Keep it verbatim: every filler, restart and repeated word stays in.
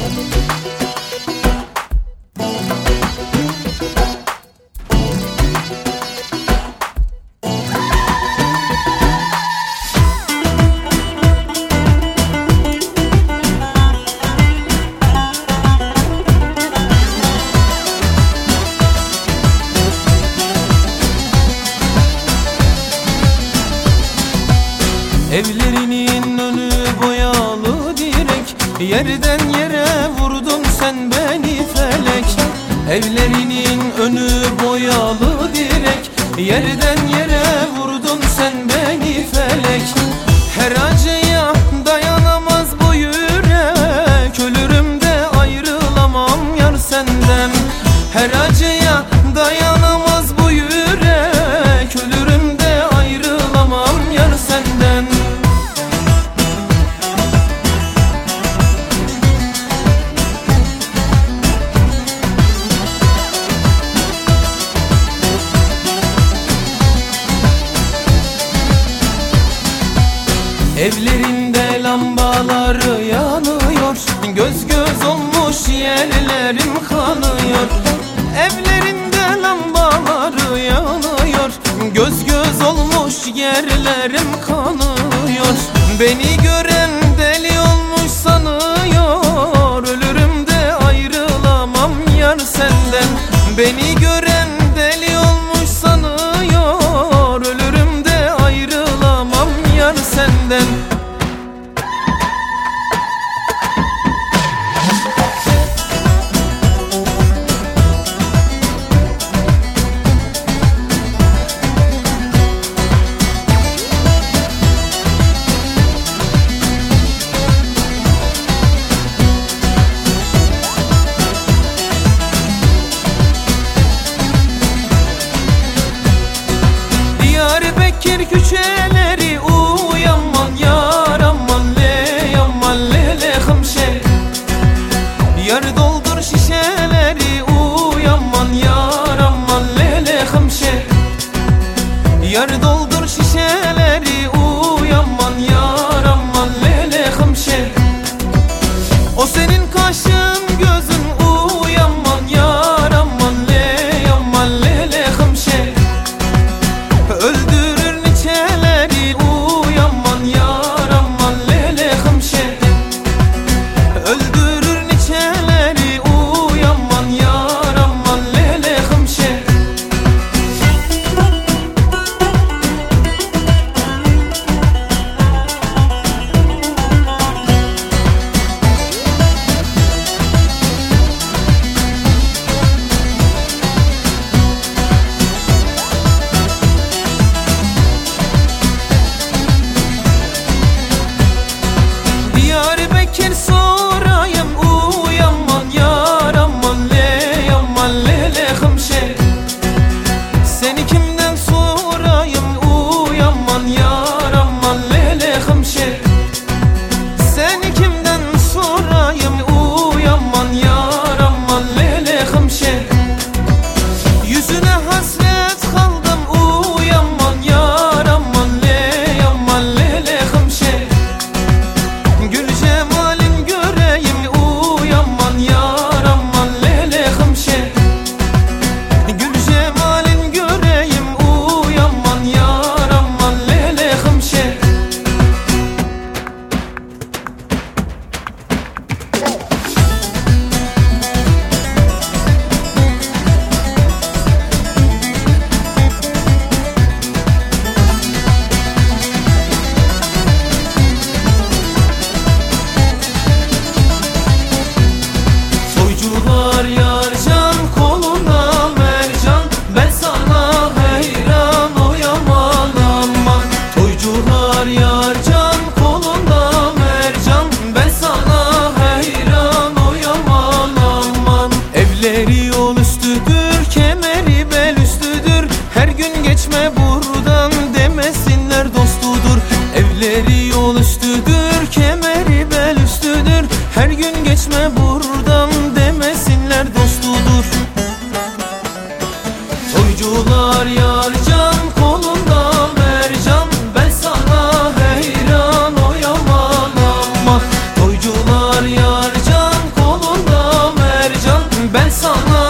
Evlerinin önü boyalı direk, yerden yere vurdun sen beni felek. Evlerinin önü boyalı direk, yerden yere vurdun sen beni felek. Her acıya dayanamaz bu yürek, ölürüm de ayrılamam yar senden. Her acıya dayanamaz bu yürek, ölürüm de ayrılamam yar senden. Evlerinde lambaları yanıyor, göz göz olmuş yerlerim kanıyor. Evlerinde lambaları yanıyor, göz göz olmuş yerlerim kanıyor. Beni gören deli olmuş sanıyor, ölürüm de ayrılamam yar senden. Beni gören deli olmuş sanıyor, ölürüm de ayrılamam yar senden. Diyarbakır küçeleri uyanman yar aman le yaman le le hımşe. Yar doldur şişeleri uyanman yar aman le le hımşe. Yar doldur şişeleri uyanman yar aman le le hımşe. O senin kaşın gözün uyanman yar aman le yaman le le hımşe. Öldürür niçeleri uyanman yar aman lele hımşe. Öldürür niçeleri uyanman yar aman lele hımşe. Diyarbakır sorayım uyanman yar aman le yaman lele hımşe. Seni kimden sorayım uyanman yar aman lele hımşe. Seni kimden sorayım uyanman yar aman lele hımşe. Yüzüne hasret kaldım uyanman yar aman le yaman lele hımşe. Gül cemalin göreyim uyanman yar aman lele hımşe. Gül cemalin göreyim uyanman yar aman lele hımşe. Toycular yar can koluna mercan, ben sana heyran oyaman aman. Toycular yar can koluna mercan, ben sana heyran oyaman aman. Evleri yol üstüdür, kemeri bel üstüdür, her gün geçme buradan demesinler dostudur. Evleri yol üstüdür, kemeri bel üstüdür, her gün geçme buradan demesinler dostudur. Toycular yar can kolunda mercan, ben sana heyran oyaman aman. Toycular yar can kolunda ben sana